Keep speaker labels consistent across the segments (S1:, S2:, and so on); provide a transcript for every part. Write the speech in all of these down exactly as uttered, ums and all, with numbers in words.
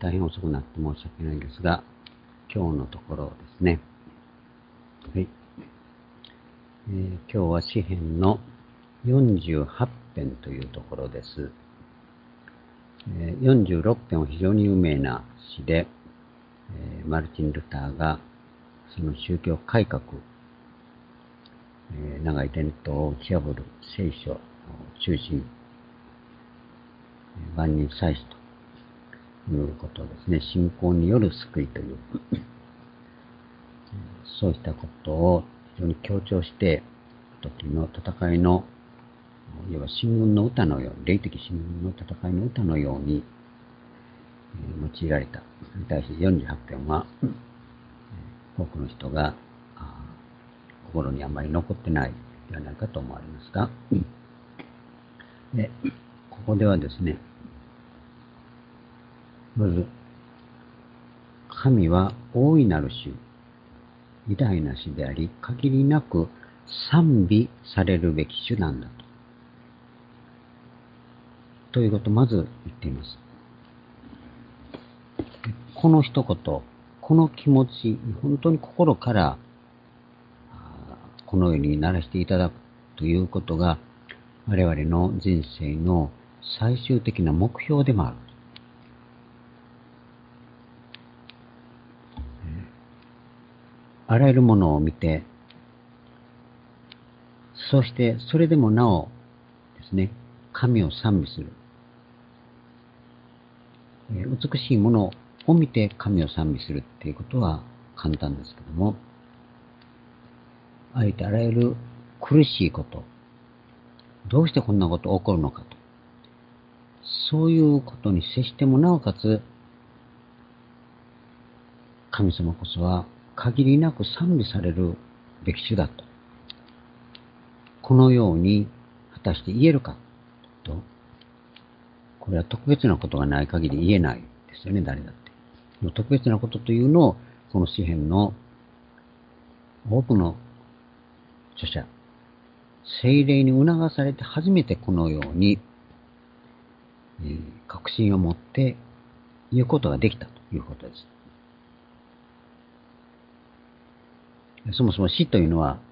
S1: 大変遅くなって申し訳ないんですが、今日のところですね。はい。えー、今日は詩編のよんじゅうはち編というところです。えー、よんじゅうろく編は非常に有名な詩で、えー、マルティン・ルターがその宗教改革、えー、長い伝統を打ち破る聖書を中心、万人祭司ということですね。信仰による救いという、そうしたことを非常に強調して、時の戦いの、いわば新聞の歌のように、霊的新聞の戦いの歌のように、えー、用いられた。に対してよんじゅうはち編は、多くの人が心にあまり残ってないではないかと思われますが、でここではですね、まず、神は大いなる主、偉大な主であり、限りなく賛美されるべき主なんだと。ということをまず言っています。この一言、この気持ち、本当に心からこのようにならしていただくということが、我々の人生の最終的な目標でもある。あらゆるものを見て、そしてそれでもなおですね、神を賛美する。美しいものを見て神を賛美するっていうことは簡単ですけども、あえてあらゆる苦しいこと、どうしてこんなこと起こるのかと、そういうことに接してもなおかつ、神様こそは限りなく賛美されるべき主だと、このように果たして言えるかと、これは特別なことがない限り言えないですよね、誰だって。特別なことというのを、この詩編の多くの著者、聖霊に促されて初めてこのように、えー、確信を持って言うことができたということです。そもそも詩というのは、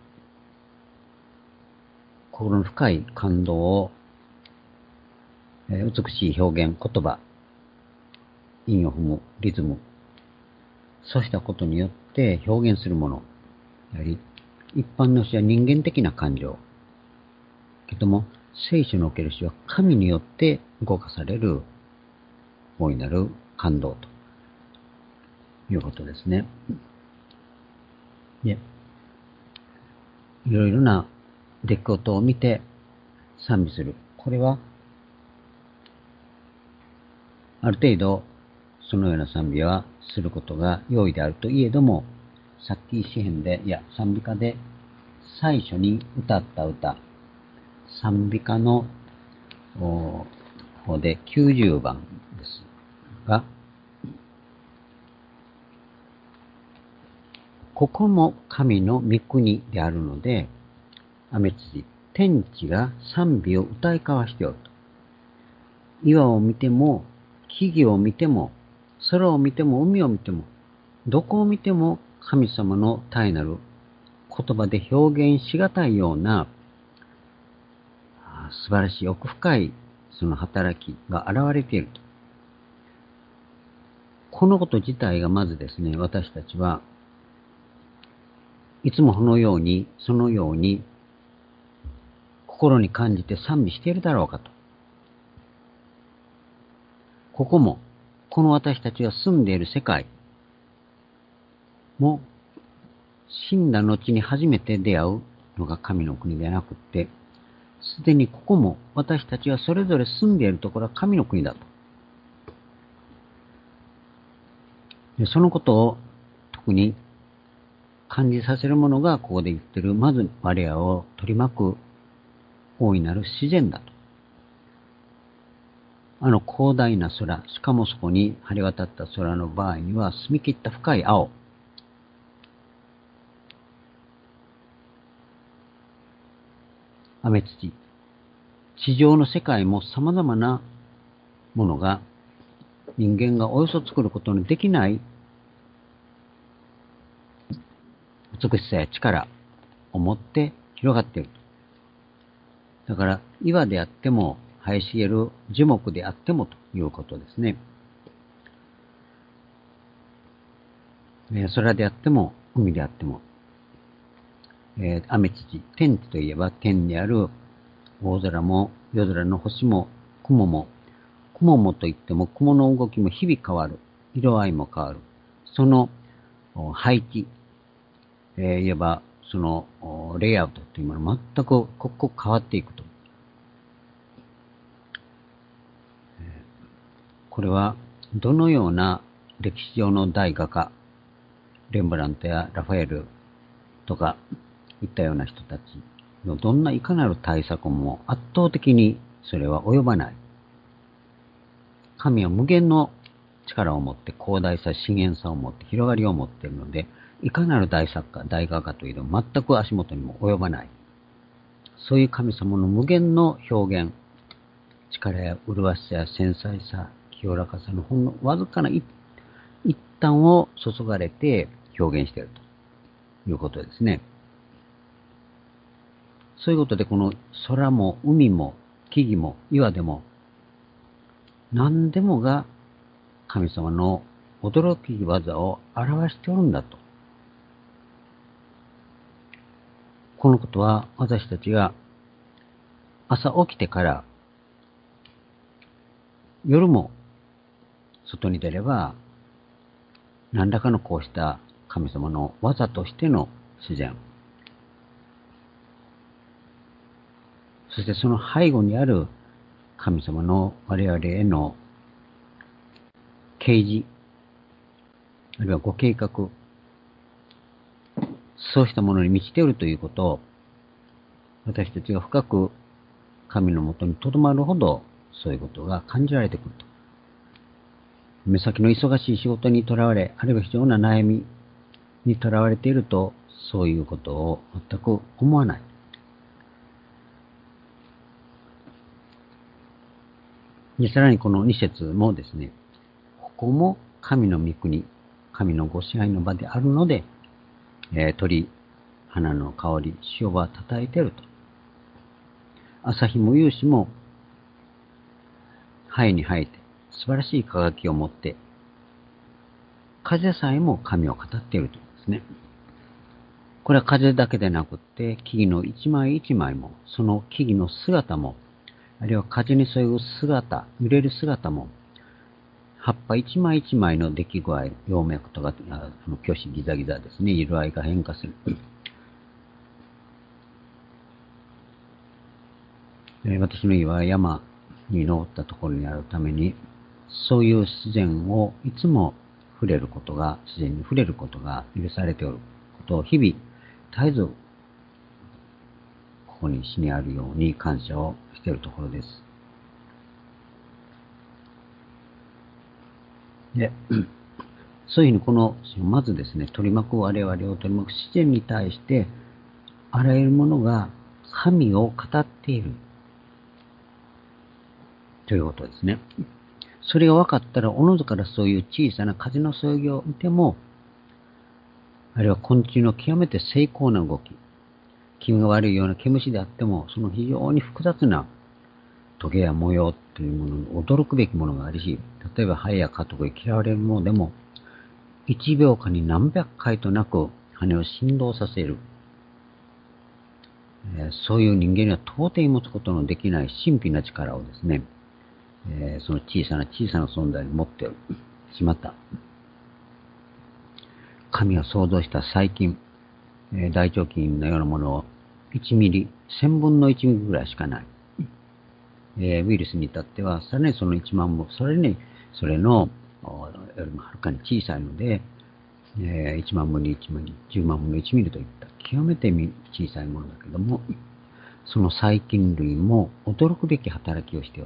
S1: 心の深い感動を、えー、美しい表現、言葉、韻を踏むリズム、そうしたことによって表現するものやはり、一般の詩は人間的な感情。けども、聖書における詩は神によって動かされる大いなる感動ということですね。で、いろいろな出来事を見て賛美する。これは、ある程度、そのような賛美はすることが容易であるといえども、さっき詩編で、いや、賛美歌で最初に歌った歌、賛美歌の方できゅうじゅうばんですが、ここも神の御国であるので、雨辻、天地が賛美を歌い交わしておると。岩を見ても、木々を見ても、空を見ても、海を見ても、どこを見ても神様の大なる言葉で表現しがたいような素晴らしい奥深いその働きが現れていると。このこと自体がまずですね、私たちはいつもこのように、そのように心に感じて賛美しているだろうかと。ここも、この私たちが住んでいる世界も、死んだ後に初めて出会うのが神の国ではなくって、すでにここも私たちはそれぞれ住んでいるところは神の国だと。でそのことを特に感じさせるものがここで言ってる、まず我らを取り巻く大いなる自然だと。あの広大な空、しかもそこに晴れ渡った空の場合には澄み切った深い青。雨土。地上の世界も様々なものが人間がおよそ作ることのできない美しさや力を持って広がっている。だから、岩であっても、生え茂る樹木であってもということですね。空であっても、海であっても、えー、雨土、天地といえば天にある大空も夜空の星も雲も、雲もといっても雲の動きも日々変わる。色合いも変わる。その配置、えー、言えばそのレイアウトというものは全く刻々変わっていくと。これはどのような歴史上の大画家、レンブラントやラファエルとかいったような人たちのどんないかなる対策も圧倒的にそれは及ばない。神は無限の力を持って広大さ、資源さを持って広がりを持っているので、いかなる大作家、大画家といえば全く足元にも及ばない。そういう神様の無限の表現、力や麗しさや繊細さ、清らかさのほんのわずかな一端を注がれて表現しているということですね。そういうことでこの空も海も木々も岩でも何でもが神様の驚き技を表しておるんだと。このことは私たちが朝起きてから夜も外に出れば何らかのこうした神様の技としての自然、そしてその背後にある神様の我々への啓示、あるいはご計画、そうしたものに満ちているということを、私たちが深く神のもとにとどまるほど、そういうことが感じられてくると。目先の忙しい仕事にとらわれ、あるいは非常な悩みにとらわれていると、そういうことを全く思わない。さらにこのに節もですね、ここも神の御国、神のご支配の場であるので、えー、鳥、花の香り、潮は叩いていると。朝日も夕日も、生えに生えて、素晴らしい輝きを持って、風さえも神を語っているということですね。これは風だけでなくって、木々の一枚一枚も、その木々の姿も、あるいは風に添える姿、揺れる姿も、葉っぱ一枚一枚の出来具合、葉脈とか、あの虚子ギザギザですね、色合いが変化する。私の家は山に登ったところにあるために、そういう自然をいつも触れることが、自然に触れることが許されておることを日々絶えずここに詩にあるように感謝をしているところです。で、そういうふうにこの、まずですね、取り巻く我々を取り巻く自然に対して、あらゆるものが神を語っているということですね。それが分かったら、おのずからそういう小さな風のそよぎを見ても、あるいは昆虫の極めて精巧な動き、気味が悪いような毛虫であっても、その非常に複雑なトゲや模様というものに驚くべきものがあるし、例えばハエやカトコに嫌われるものでも、いちびょうかんに何百回となく羽を振動させる。えー、そういう人間には到底持つことのできない神秘な力をですね、えー、その小さな小さな存在に持ってしまった。神が創造した細菌、えー、大腸菌のようなものをいちミリ、千分のいちミリぐらいしかない。えー、ウイルスに至っては、さらにそのいちまんぶん、それに、それのよりもはるかに小さいので、えー、いちまんぶんのいちミリ、じゅうまんぶんのいちミリといった極めて小さいものだけども、その細菌類も驚くべき働きをしておって、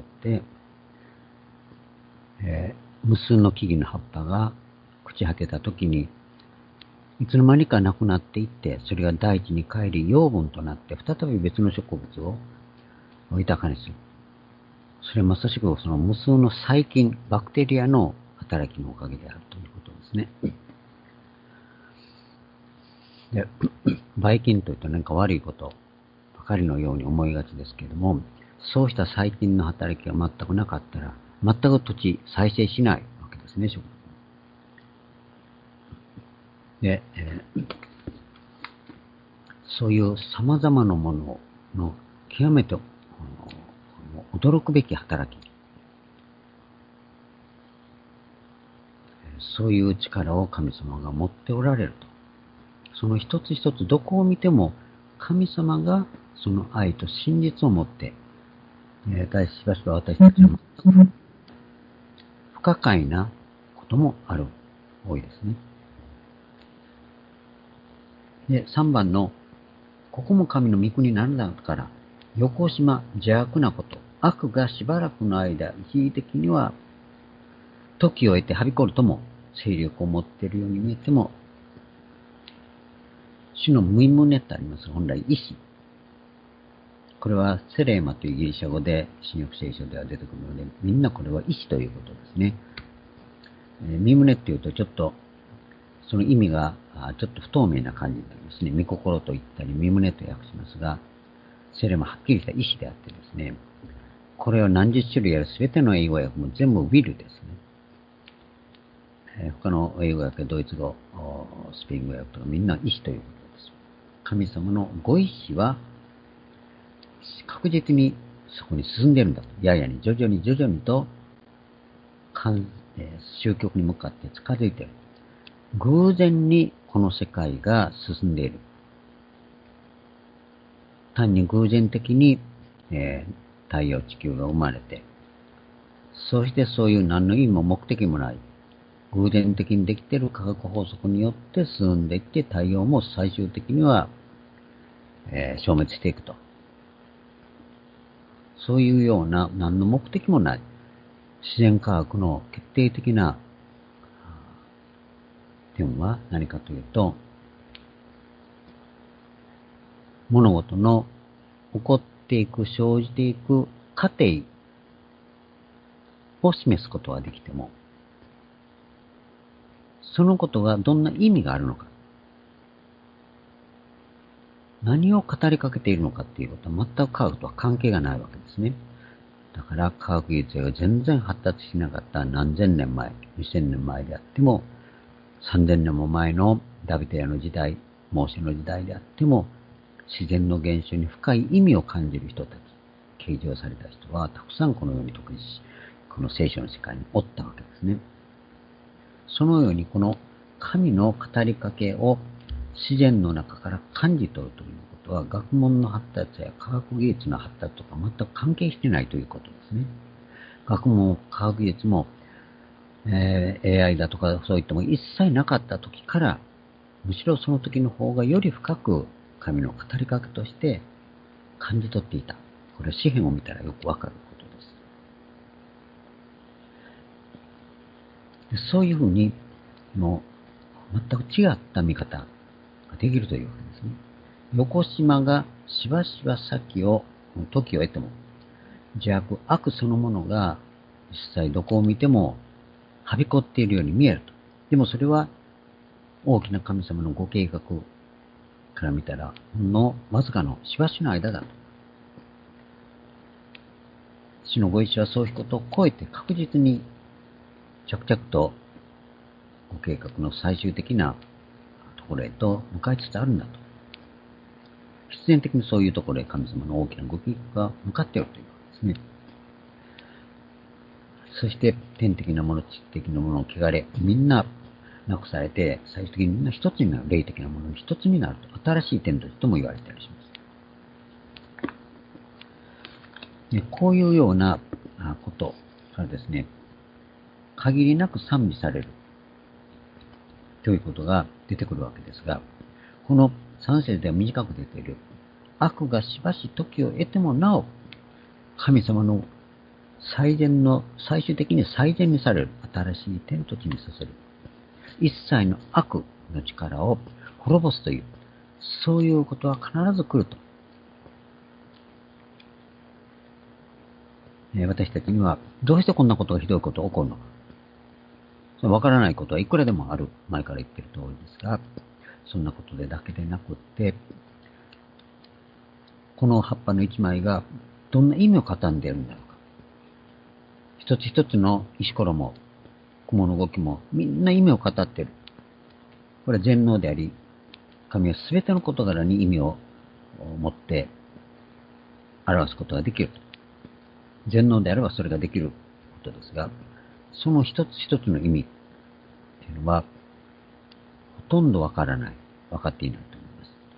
S1: えー、無数の木々の葉っぱが朽ち果てた時に、いつの間にかなくなっていって、それが大地に帰り養分となって再び別の植物を豊かにする。それはまさしくその無数の細菌、バクテリアの働きのおかげであるということですね。で、ばい菌というと何か悪いことばかりのように思いがちですけれども、そうした細菌の働きが全くなかったら、全く土地再生しないわけですね、植物。で、えー、そういう様々なものの極めて驚くべき働き、そういう力を神様が持っておられると。その一つ一つどこを見ても神様がその愛と真実を持って、えー、しばしば私たちは不可解なこともある、多いですね。で、さんばんの、ここも神の御国なんだから、横島邪悪なこと、悪がしばらくの間、一時的には時を得てはびこるとも、勢力を持っているように見えても、主の無胸ってあります。本来、意志。これはセレーマというギリシャ語で、新約聖書では出てくるので、みんなこれは意志ということですね。えー、身胸っていうとちょっと、その意味がちょっと不透明な感じになりますね。身心と言ったり、身胸と訳しますが、セレーマはっきりした意志であってですね、これを何十種類あるすべての英語訳も全部ウィルですね。えー、他の英語訳、ドイツ語、スペイン語訳とかみんな意志ということです。神様のご意志は確実にそこに進んでいるんだと。ややに徐々に徐々にと終局に向かって近づいている。偶然にこの世界が進んでいる。単に偶然的に、えー、太陽地球が生まれて、そしてそういう何の意味も目的もない偶然的にできている化学法則によって進んでいって太陽も最終的には、えー、消滅していくと。そういうような何の目的もない自然科学の決定的な点は何かというと、物事の起こっていく、生じていく過程を示すことはできても、そのことがどんな意味があるのか、何を語りかけているのかっていうことは全く科学とは関係がないわけですね。だから科学技術が全然発達しなかった何千年前、にせんねんまえであっても、さんぜんねんも前のダビデヤの時代、モーセの時代であっても、自然の現象に深い意味を感じる人たち、啓示をされた人はたくさんこのように特にこの聖書の世界におったわけですね。そのようにこの神の語りかけを自然の中から感じ取るということは、学問の発達や科学技術の発達とか全く関係していないということですね。学問、科学技術も、えー、エーアイ だとかそういったも一切なかった時から、むしろその時の方がより深く神の語りかけとして感じ取っていた。これは詩篇を見たらよくわかることです。そういうふうに、もう全く違った見方ができるというわけですね。横島がしばしば先を、時を得ても、邪悪、悪そのものが実際どこを見てもはびこっているように見えると。でもそれは大きな神様のご計画から見たら、のわずかのしばしの間だと。主のご意志はそういうことを超えて確実に着々とご計画の最終的なところへと向かいつつあるんだと。必然的にそういうところへ神様の大きなご計画が向かっているというわけですね。そして天的なもの、地的なもの、汚れ、みんななくされて、最終的にみんな一つになる、霊的なものに一つになると、新しい天ととも言われたりします。でこういうようなことがですね、限りなく賛美されるということが出てくるわけですが、このさん節では短く出ている、悪がしばし時を得てもなお、神様の最善の、最終的に最善にされる、新しい天と地にさせる。一切の悪の力を滅ぼすという、そういうことは必ず来ると。私たちには、どうしてこんなことがひどいことが起こるのか。 わからないことはいくらでもある。前から言ってる通りですが、そんなことでだけでなくって、この葉っぱの一枚がどんな意味を語んでいるんだろうか。一つ一つの石ころも、雲の動きも、みんな意味を語っている。これは全能であり、神はすべての事柄に意味を持って表すことができる。全能であればそれができることですが、その一つ一つの意味っていうのは、ほとんどわからない。わかっていないと思い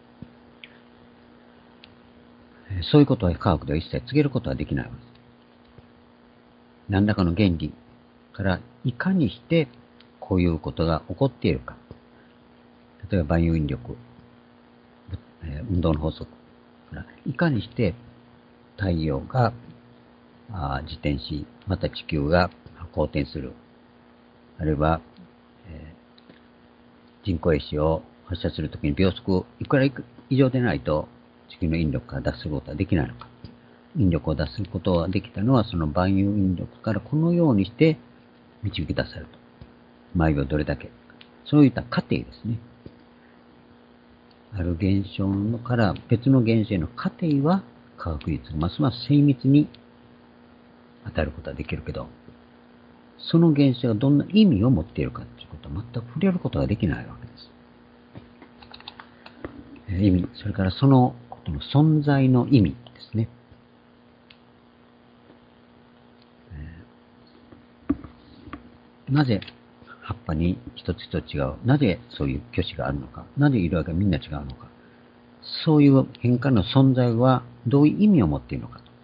S1: ます。そういうことは科学では一切告げることはできないわけです。何らかの原理からいかにしてこういうことが起こっているか。例えば万有引力、運動の法則からいかにして太陽が自転し、また地球が公転する。あるいは、えー、人工衛星を発射するときに秒速いくら以上でないと地球の引力から脱することはできないのか。引力を脱することができたのはその万有引力からこのようにして導き出されると。毎秒どれだけ。そういった過程ですね。ある現象から別の現象への過程は科学技術がますます精密に与えることはできるけど、その現象がどんな意味を持っているかということは全く触れることができないわけです。意味、それからそのことの存在の意味ですね。なぜ葉っぱに一つ一つ違う。なぜそういう挙手があるのか。なぜ色合いがみんな違うのか。そういう変化の存在はどういう意味を持っているのかと。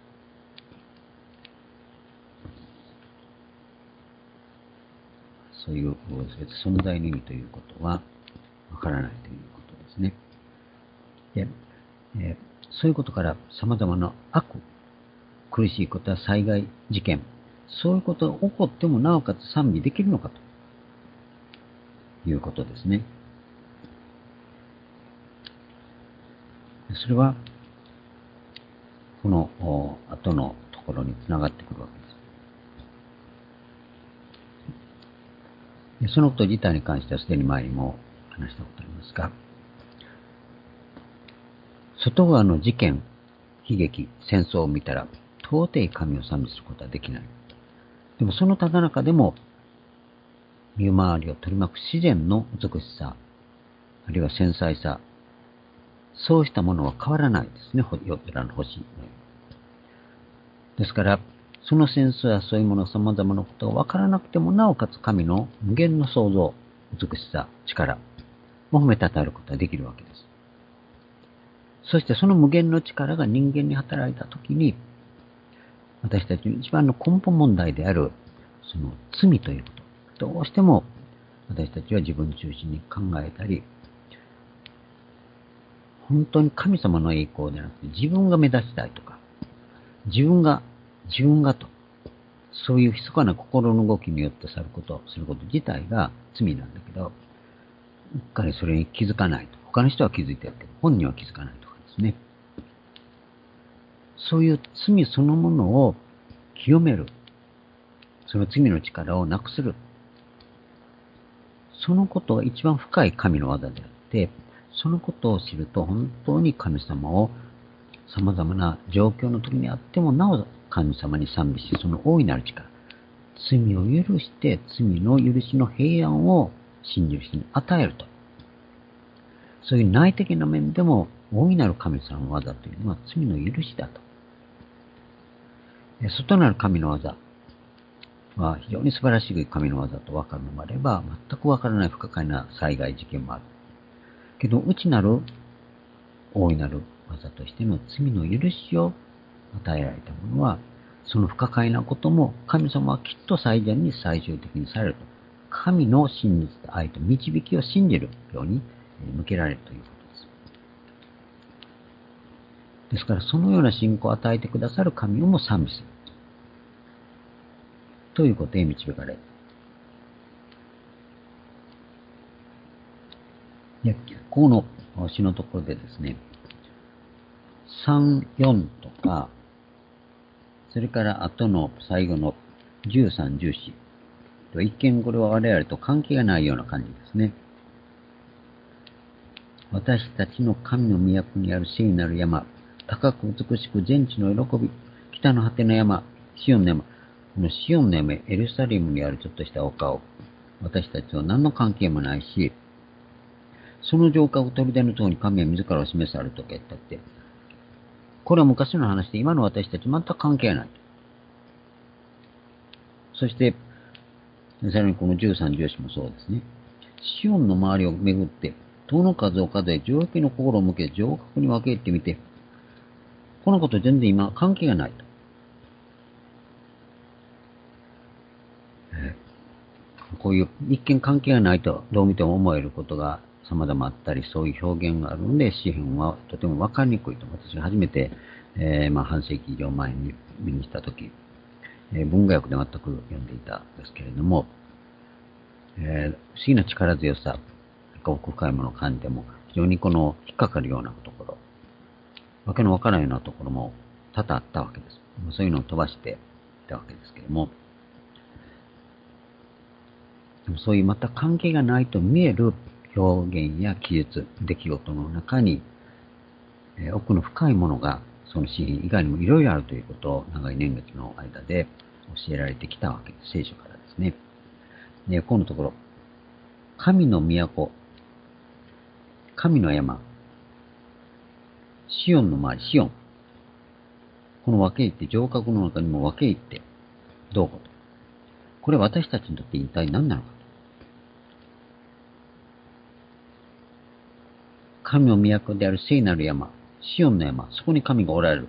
S1: そういう存在の意味ということはわからないということですね。で、えー、そういうことから様々な悪、苦しいことや災害、事件、そういうことが起こってもなおかつ賛美できるのかということですね。それは、この後のところにつながってくるわけです。そのこと自体に関してはすでに前にも話したことありますが、外側の事件、悲劇、戦争を見たら、到底神を賛美することはできない。でもそのただ中でも、身回りを取り巻く自然の美しさ、あるいは繊細さ、そうしたものは変わらないですね、夜空の星。ですから、その戦争やそういうもの様々なことが分からなくても、なおかつ神の無限の創造、美しさ、力を褒めたたえることができるわけです。そしてその無限の力が人間に働いたときに、私たちの一番の根本問題である、その罪ということ。どうしても私たちは自分中心に考えたり、本当に神様の栄光でなくて自分が目指したいとか、自分が、自分がと、そういう密かな心の動きによってさること、すること自体が罪なんだけど、うっかりそれに気づかないと。他の人は気づいてるけど、本人は気づかないとかですね。そういう罪そのものを清める。その罪の力をなくする。そのことが一番深い神の技であって、そのことを知ると本当に神様を様々な状況の時にあってもなお神様に賛美し、その大いなる力、罪を許して罪の許しの平安を信じる人に与えると。そういう内的な面でも大いなる神様の技というのは罪の許しだと。外なる神の技は非常に素晴らしい神の技と分かるのもあれば、全く分からない不可解な災害事件もある。けど、内なる大いなる技としての罪の許しを与えられたものは、その不可解なことも神様はきっと最善に最終的にされると。神の真実と愛と導きを信じるように向けられるということです。ですから、そのような信仰を与えてくださる神をも賛美する。ということへ導かれる。で、この詩のところでですね、さん、よんとか、それから後の最後のじゅうさん、じゅうよん、 一見これは我々と関係がないような感じですね。私たちの神の都にある聖なる山、高く美しく全地の喜び、北の果ての山、シオンの山、このシオンの山、エルサレムにあるちょっとした丘を、私たちは何の関係もないし、その城郭砦の塔に神は自らを示されるとか言ったって、これは昔の話で今の私たち全く関係ない。そして、さらにこのじゅうさん、じゅうよんもそうですね。シオンの周りを巡って、塔の数を数え、城壁の心を向け、城郭に分け入ってみて、このこと全然今関係がないと。こういう一見関係がないとどう見ても思えることが様々あったり、そういう表現があるので、詩篇はとても分かりにくいと。私が初めて、えー、まあ半世紀以上前に見にしたとき、えー、文学で全く読んでいたんですけれども、えー、不思議な力強さ、奥深いものを感じても、非常にこの引っかかるようなところ、わけのわからないようなところも多々あったわけです。そういうのを飛ばしていたわけですけれども、でもそういうまた関係がないと見える表現や記述、出来事の中に、えー、奥の深いものがその詩篇以外にもいろいろあるということを長い年月の間で教えられてきたわけです。聖書からですね。で、このところ、神の都、神の山、シオンの周り、シオン。この分け入って、城郭の中にも分け入って、どうこと。これは私たちにとって一体何なのか。神の都である聖なる山、シオンの山、そこに神がおられる。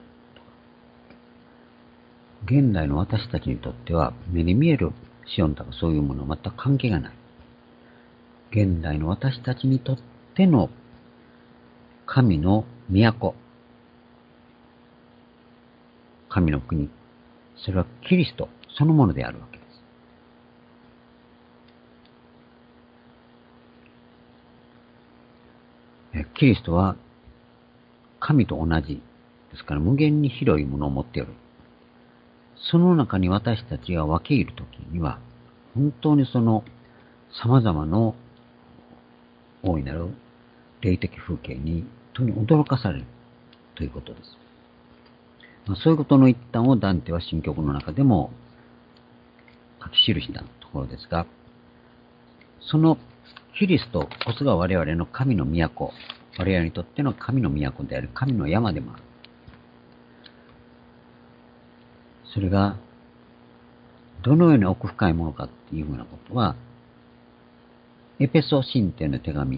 S1: 現代の私たちにとっては、目に見えるシオンとかそういうものは全く関係がない。現代の私たちにとっての神の都、神の国、それはキリストそのものであるわけです。キリストは神と同じですから無限に広いものを持っている。その中に私たちが分け入るときには、本当にその様々な大いなる霊的風景に本当に驚かされるということです。まあ、そういうことの一端をダンテは新曲の中でも書き記したところですが、そのキリストこそが我々の神の都、我々にとっての神の都である神の山でもある。それがどのように奥深いものかっていうふうなことは、エペソ神帝の手紙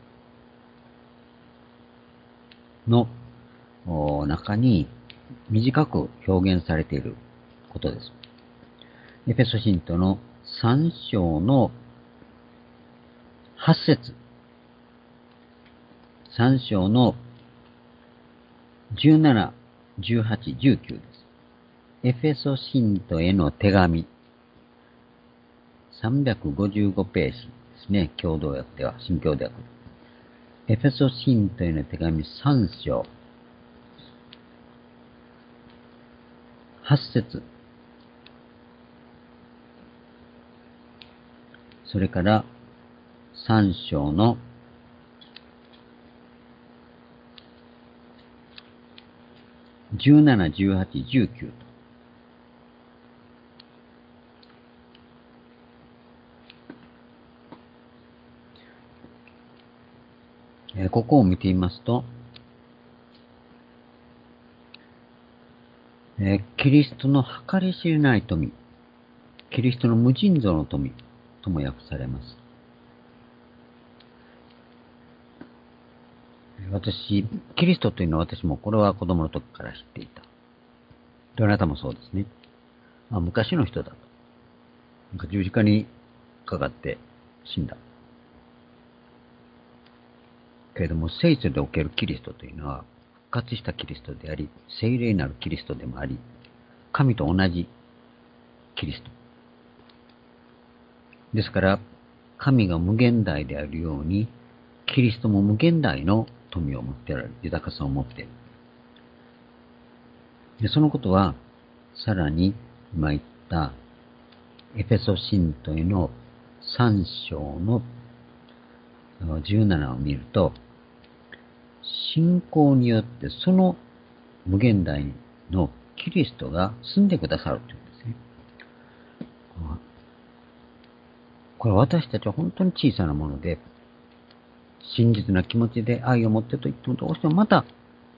S1: の中に短く表現されていることです。エペソ神帝のさん章のはち節、さん章のじゅうなな、じゅうはち、じゅうきゅうです。エフェソ信徒への手紙。さんびゃくごじゅうごページですね。共同訳では、新共同訳。エフェソ信徒への手紙さん章。はち節。それからさん章のじゅうなな、じゅうはち、じゅうきゅうと。えー、ここを見てみますと、えー、キリストの計り知れない富、キリストの無尽蔵の富とも訳されます。私、キリストというのは私もこれは子供の時から知っていた。どなたもそうですね。あ、昔の人だと。なんか十字架にかかって死んだ。けれども、聖書でおけるキリストというのは、復活したキリストであり、聖霊なるキリストでもあり、神と同じキリスト。ですから、神が無限大であるように、キリストも無限大の富を持っておられる。豊かさを持っている。で、そのことは、さらに、今言った、 エペソ信徒へのさん章のじゅうななを見ると、信仰によってその無限大のキリストが住んでくださるというんですね。これ私たちは本当に小さなもので、真実な気持ちで愛を持ってと言ってもどうしてもまた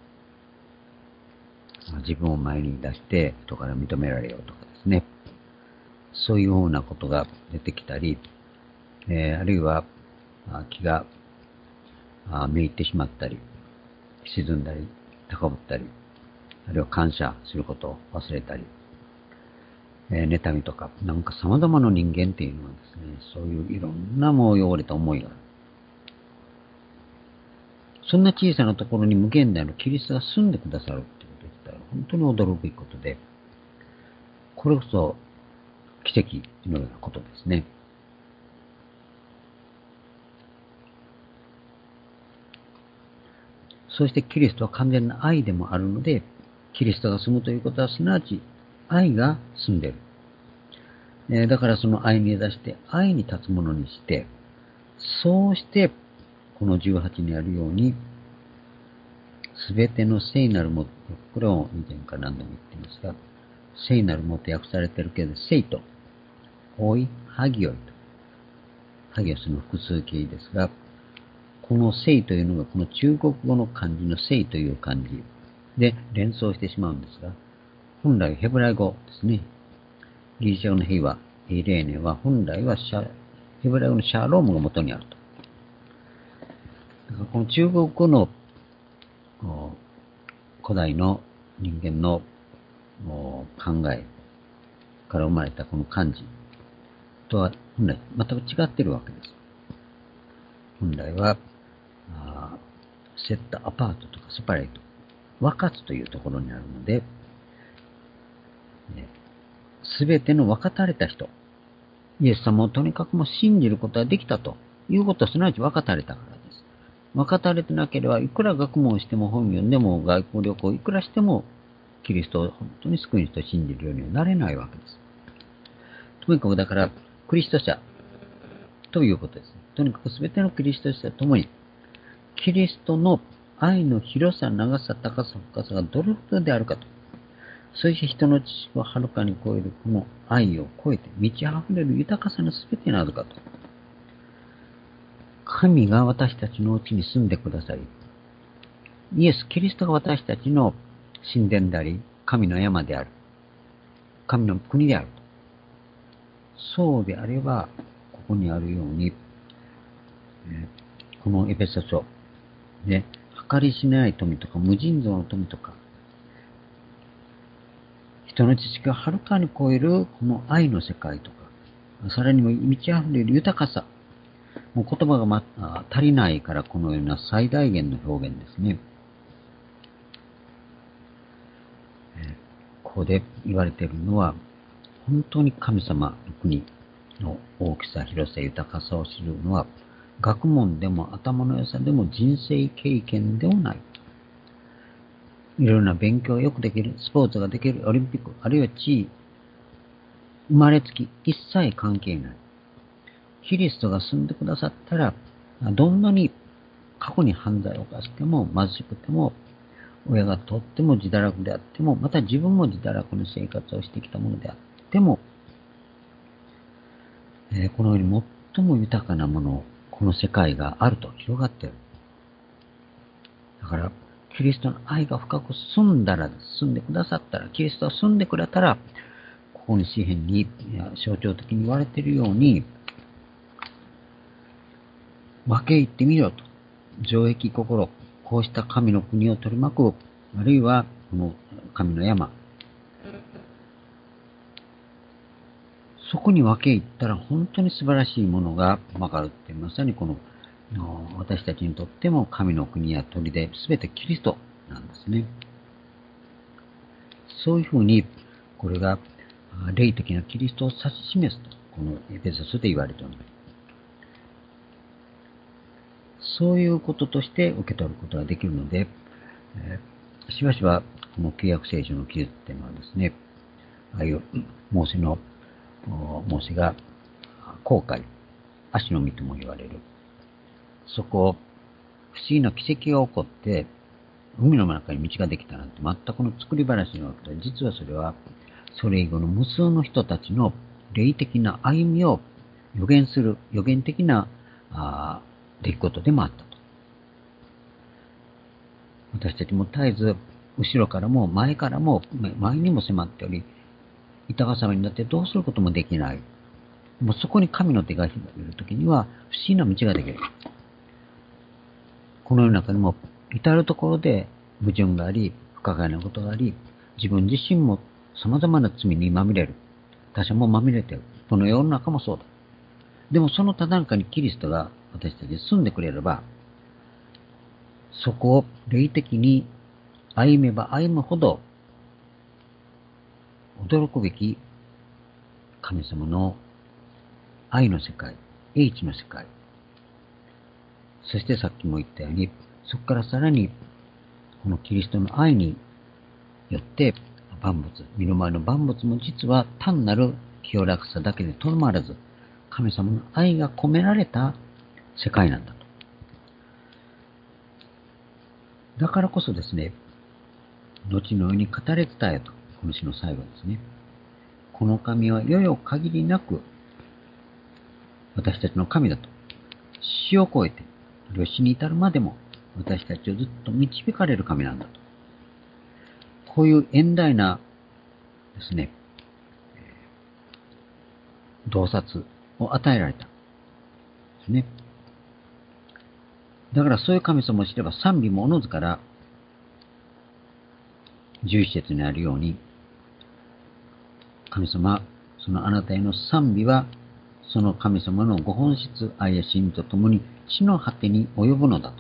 S1: 自分を前に出して人から認められようとかですね、そういうようなことが出てきたり、えー、あるいは気がめいってしまったり、沈んだり、高ぶったり、あるいは感謝することを忘れたり、えー、妬みとか、なんか様々な人間っていうのはですね、そういういろんなもう汚れた思いがある。そんな小さなところに無限大のキリストが住んでくださるってこと自体は本当に驚くべきことで、これこそ奇跡のようなことですね。そしてキリストは完全な愛でもあるので、キリストが住むということはすなわち愛が住んでいる。えー、だからその愛に出して愛に立つものにして、そうしてこのじゅうはちにあるように、すべての聖なるもと、これを以前から何度も言っていますが、聖なるもと訳されているけど、聖と、多い、ハギオイと。ハギオスの複数形ですが、この聖というのがこの中国語の漢字の聖という漢字で連想してしまうんですが、本来ヘブライ語ですね。ギリシャ語の平和、エイレーネは本来はシャヘブライ語のシャーロームが元にあると。だからこの中国語の古代の人間の考えから生まれたこの漢字とは本来全く違っているわけです。本来はセットアパートとかセパレート、分かつというところにあるので、すべての分かたれた人、イエス様をとにかくも信じることができたということはすなわち分かたれたからです。分かたれてなければいくら学問をしても本読んでも外交旅行いくらしてもキリストを本当に救い主と信じるようにはなれないわけです。とにかくだからクリスト者ということです。とにかくすべてのキリスト者と共にキリストの愛の広さ、長さ、高さ、深さがどれほどであるかと。そして人の知識をはるかに超えるこの愛を超えて満ち溢れる豊かさのすべてにあるかと。神が私たちのうちに住んでくださり、イエス・キリストが私たちの神殿であり、神の山である。神の国であると。そうであれば、ここにあるように、このエペソ書、ね、計り知れない富とか無尽蔵の富とか、人の知識をはるかに超えるこの愛の世界とか、さらにも満ち溢れる豊かさ、もう言葉が、ま、足りないからこのような最大限の表現ですね。ここで言われているのは、本当に神様の国の大きさ、広さ、豊かさを知るのは、学問でも頭の良さでも人生経験でもない。いろいろな勉強がよくできる、スポーツができる、オリンピック、あるいは地位、生まれつき一切関係ない。キリストが住んでくださったら、どんなに過去に犯罪を犯しても、貧しくても、親がとっても自堕落であっても、また自分も自堕落の生活をしてきたものであっても、えー、このように最も豊かなもの、この世界があると広がっている。だから、キリストの愛が深く住んだら、住んでくださったら、キリストが住んでくれたら、ここに詩篇に象徴的に言われているように、分け入ってみろと。城壁心、こうした神の国を取り巻く、あるいはこの神の山。そこに分け入ったら本当に素晴らしいものが分かるって、まさにこの私たちにとっても神の国や砦、すべてキリストなんですね。そういうふうに、これが霊的なキリストを指し示すと、このエペソスで言われております。そういうこととして受け取ることができるので、えー、しばしばこの旧約聖書の記述っていうのはですね、ああいうモーセのモーセが航海、足の実とも言われる。そこ、不思議な奇跡が起こって、海の中に道ができたなんて全くの作り話のわけで、実はそれは、それ以後の無数の人たちの霊的な歩みを予言する、予言的なあ出来事でもあったと。私たちも絶えず、後ろからも前からも前にも迫っており、板挟みになってどうすることもできない。もうそこに神の手が広げるときには不思議な道ができる。この世の中にも至るところで矛盾があり、不可解なことがあり、自分自身も様々な罪にまみれる。他者もまみれている。この世の中もそうだ。でもそのただ中にキリストが私たちに住んでくれれば、そこを霊的に歩めば歩むほど、驚くべき神様の愛の世界、英知の世界、そしてさっきも言ったように、そこからさらに、このキリストの愛によって、万物、身の回りの万物も実は単なる清らかさだけでとどまらず、神様の愛が込められた世界なんだと。だからこそですね、後のように語れ伝えと、この詩の最後ですね。この神は世よ限りなく、私たちの神だと。死を超えて、死に至るまでも、私たちをずっと導かれる神なんだと。こういう遠大なですね、洞察を与えられた。ですね。だからそういう神様を知れば賛美もおのずから、じゅういち節にあるように、神様、そのあなたへの賛美は、その神様のご本質、愛や真とともに地の果てに及ぶのだと。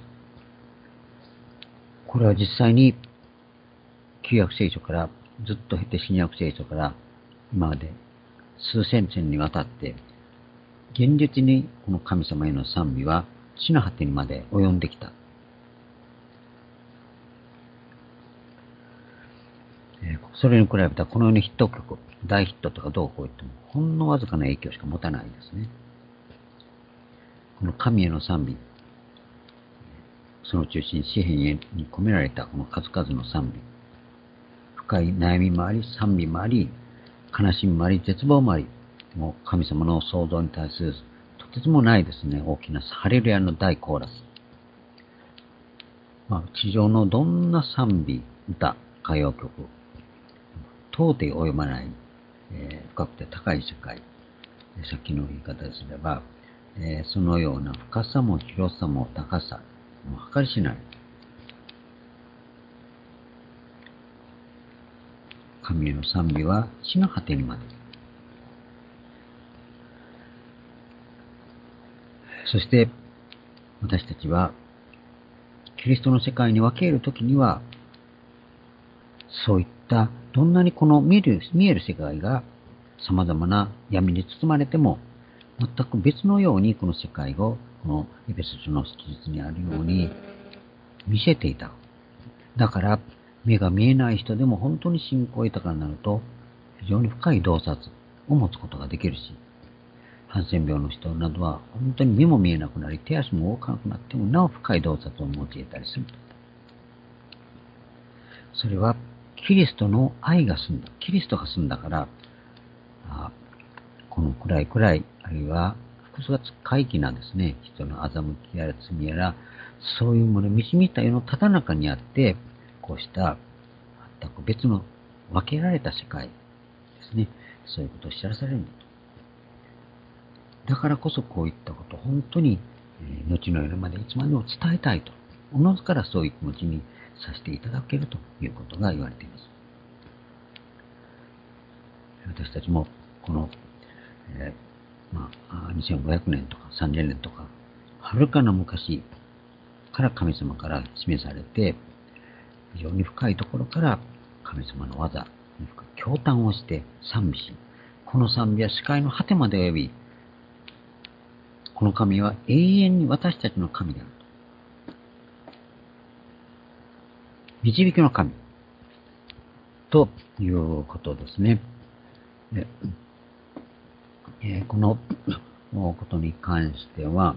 S1: これは実際に、旧約聖書からずっと経て新約聖書から今まで数千年にわたって、現実にこの神様への賛美は地の果てにまで及んできた。それに比べたらこのようにヒット曲、大ヒットとかどうこう言っても、ほんのわずかな影響しか持たないですね。この神への賛美、その中心、詩篇に込められたこの数々の賛美、深い悩みもあり、賛美もあり、悲しみもあり、絶望もあり、もう神様の創造に対するとてつもないですね、大きなハレルヤの大コーラス。まあ、地上のどんな賛美、歌、歌謡曲、到底及ばない、えー、深くて高い世界。さっきの言い方ですれば、えー、そのような深さも広さも高さ、もう計り知れない。神への賛美は地の果てにまで。そして、私たちは、キリストの世界に分けるときには、そういった、どんなにこの見える、見える世界が様々な闇に包まれても、全く別のようにこの世界を、このエペソ書の記述にあるように見せていた。だから、目が見えない人でも本当に信仰豊かになると、非常に深い洞察を持つことができるし、ハンセン病の人などは本当に目も見えなくなり、手足も動かなくなってもなお深い洞察を持ち得たりする。それは、キリストの愛が住んだ。キリストが住んだから、あこの暗い暗い、あるいは複雑回帰なですね、人の欺きやら罪やら、そういうものを満ち満ちた世のただ中にあって、こうした全く別の分けられた世界ですね。そういうことを知らされるんだと。だからこそこういったことを本当に、えー、後の夜までいつまでも伝えたいと。おのずからそういう気持ちにさせていただけるということが言われています。私たちもこの、えーまあ、にせんごひゃくねんとかさんぜんねんとか、はるかな昔から神様から示されて、非常に深いところから神様の技に驚嘆をして賛美し、この賛美は視界の果てまで及び、この神は永遠に私たちの神である。導きの神ということですね。 えー、このことに関しては、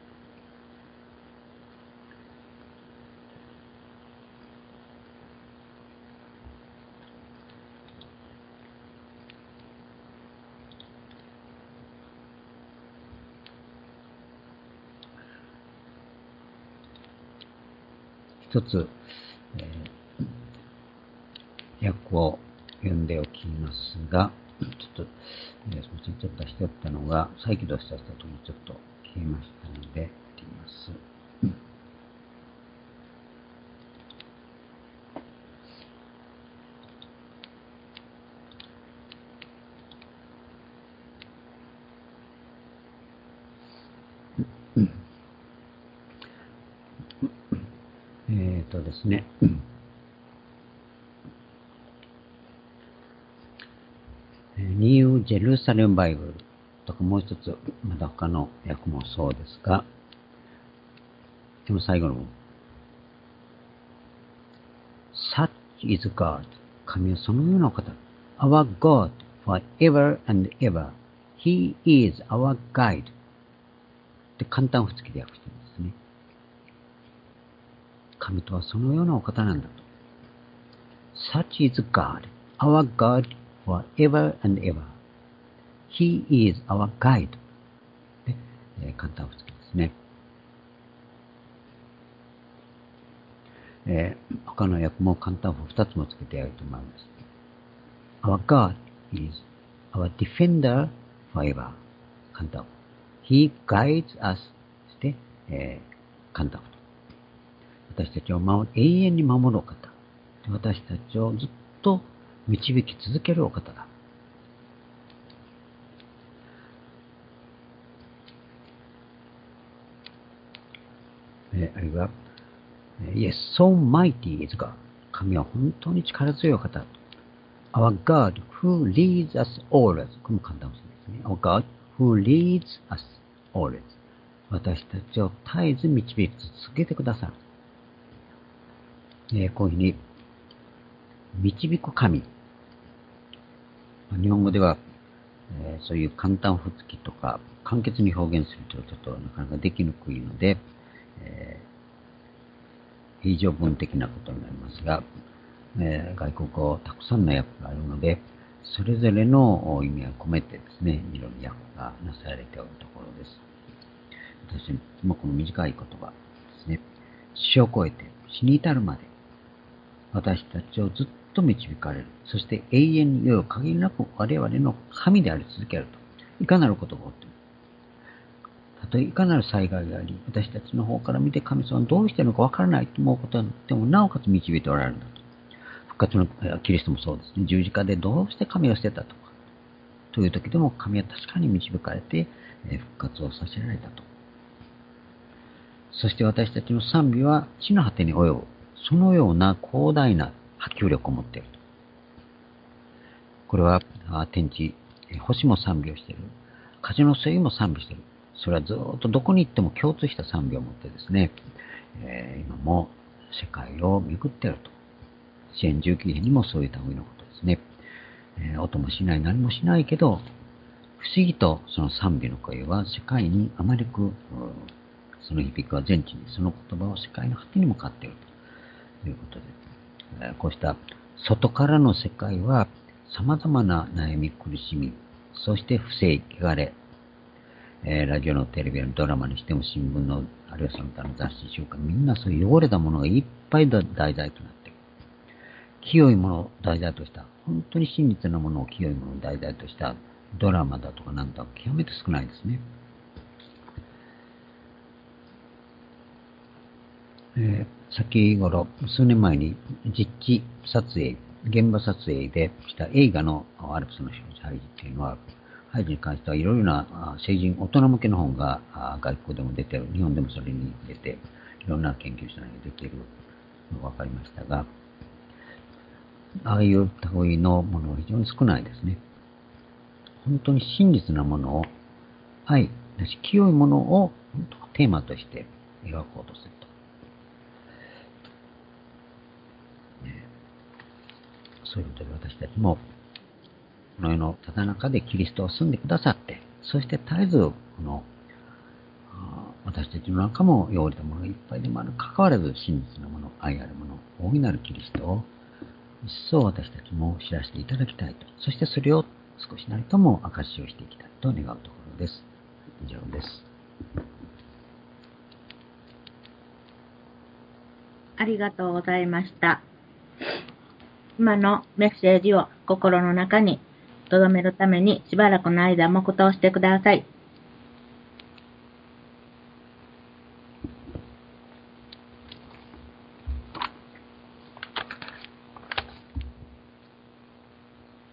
S1: 一つ、えー、訳を読んでおきますが、ちょっと、えー、すみません、ちょっとしておったのが、再起動したときにちょっと消えましたので、やってみます。えっとですね、ニュージェルサレムバイブルとかもう一つ、まだ他の訳もそうですが、でも最後の部分。Such is God. 神はそのようなお方。Our God forever and ever. He is our guide. って簡単不付きで訳してるんですね。神とはそのようなお方なんだと。Such is God. Our God forever and ever. He is our guide. で、えー、簡単不付きですね。えー、他の訳も簡単符二つもつけてやると思います。Our God is our defender forever. 簡単符。He guides us して、えー、簡単符。私たちを守永遠に守るお方。私たちをずっと導き続けるお方だ。えー、あるいは、Yes, so mighty is God. 神は本当に力強いお方。Our God who leads us always. これも簡単ですね。Our God who leads us always. 私たちを絶えず導き続けてくださる。えー、こういうふうに、導く神。日本語では、えー、そういう簡単不付きとか、簡潔に表現するとちょっとなかなかできにくいので、えー非常文的なことになりますが、えー、外国語たくさんの訳があるので、それぞれの意味を込めてですね、いろいろ訳がなされておるところです。私もこの短い言葉ですね、死を超えて死に至るまで、私たちをずっと導かれる。そして永遠に世を限りなく我々の神であり続けると。いかなることが起こっている。たとえいかなる災害があり、私たちの方から見て神様はどうしているのかわからないと思うことでも、なおかつ導いておられるんだと。復活のキリストもそうですね。十字架でどうして神を捨てたとか、という時でも神は確かに導かれて復活をさせられたと。そして私たちの賛美は地の果てに及ぶ。そのような広大な波及力を持っていると。これは天地、星も賛美をしている。風の水も賛美している。それはずっとどこに行っても共通した賛美を持ってですね、えー、今も世界を巡っていると。支援じゅうきゅう編にもそういう類のことですね。えー、音もしない、何もしないけど、不思議とその賛美の声は世界にあまりく、その響きは全地に、その言葉を世界の果てに向かっているということで、えー、こうした外からの世界は様々な悩み、苦しみ、そして不正、汚れ、えー、ラジオのテレビのドラマにしても新聞の、あるいはその他の雑誌週刊、みんなそういう汚れたものがいっぱい題材となっている。清いものを題材とした、本当に真実なものを清いものを題材としたドラマだとかなんとか極めて少ないですね。えー、先頃、数年前に実地撮影、現場撮影でした映画のアルプスの少女ハイジっていうのは、ハイジに関してはいろいろな成人、大人向けの本が外国でも出てる、日本でもそれに出て、いろんな研究者が出ているのが分かりましたが、ああいう類のものは非常に少ないですね。本当に真実なものを、愛、なし清いものを本当テーマとして描こうとすると。ね、そういうことで私たちも、この世のただ中でキリストは住んでくださって、 そして絶えず、この、私たちの中も汚れたものがいっぱいでもある。かかわらず真実のもの、愛あるもの、大いなるキリストを一層私たちも知らせていただきたいと。そしてそれを少しなりとも証しをしていきたいと願うところです。以上です。
S2: ありがとうございました。今のメッセージを心の中に留めるためにしばらくの間黙祷してください。